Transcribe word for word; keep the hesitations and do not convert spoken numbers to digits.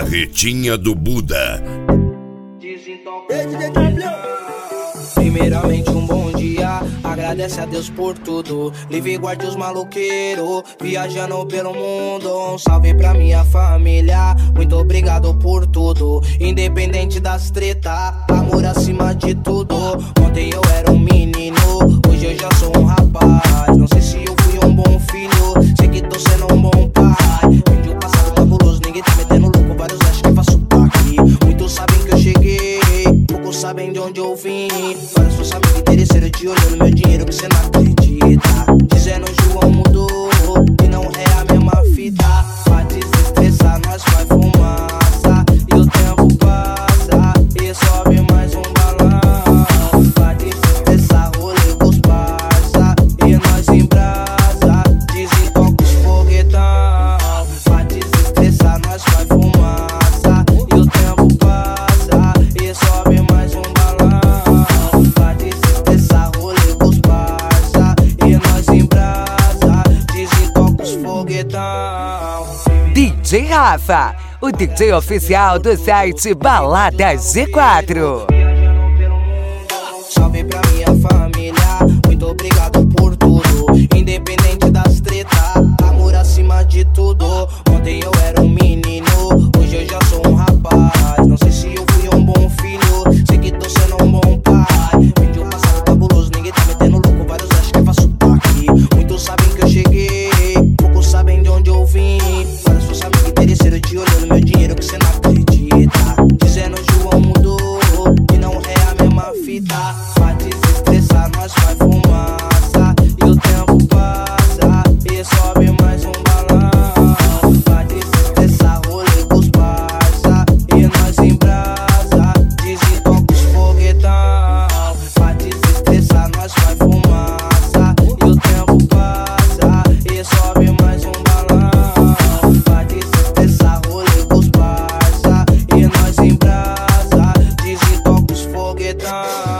Carretinha do Buda. Primeiramente um bom dia, agradece a Deus por tudo. Livre e guarde os maloqueiros, viajando pelo mundo. Um salve pra minha família, muito obrigado por tudo. Independente das treta, amor acima de tudo. Ontem eu era um menino, hoje eu já sou um rapaz. Não sei se eu fui um bom filho, sei que tô sendo um bom pai. Vim de um passado cabuloso, ninguém tá metendo louco, vários acham que faço aqui. Muitos sabem que eu cheguei, poucos sabem de onde eu vim. Vários seus amigos interesseiros de olho no meu dinheiro que cê não acredita. Dizendo João mudou e não é a mesma fita. Pra desestressar nós faz fumaça e o tempo passa e sobe mais um balão. Pra desestressar rolê com os parça e nós em brasa, desentoca os foguetão. Pra desestressar nós faz fumaça e o tempo passa e sobe mais um balão. Pra desestressar rolê com os parça e nós em brasa, desentoca os foguetão. D J Rafa, o D J oficial do site Balada G quatro. Salve pra minha família, muito obrigado por tudo. Independente das treta, amor acima de tudo. Ontem eu era um menino, hoje eu já sou um rapaz. Não sei se eu fui um bom filho, sei que tô sendo um bom pai. Vim de um passado cabuloso, ninguém tá metendo louco, vários acham que faço aqui. Muitos sabem que eu cheguei, poucos sabem de onde eu vim. Vários seus amigos interesseiros de olho no meu dinheiro que cê não acredita. Dizendo João mudou e não é a mesma fita. Pra desestressar nós faz fumaça e o tempo passa e sobe mais um balão. Pra desestressar rolê com os parça e nós em brasa, desentoca os foguetão. Pra desestressar nós faz fumaça e o tempo passa e sobe mais um balão. Pra desestressar rolê com os parça e nós em brasa, desentoca os foguetão.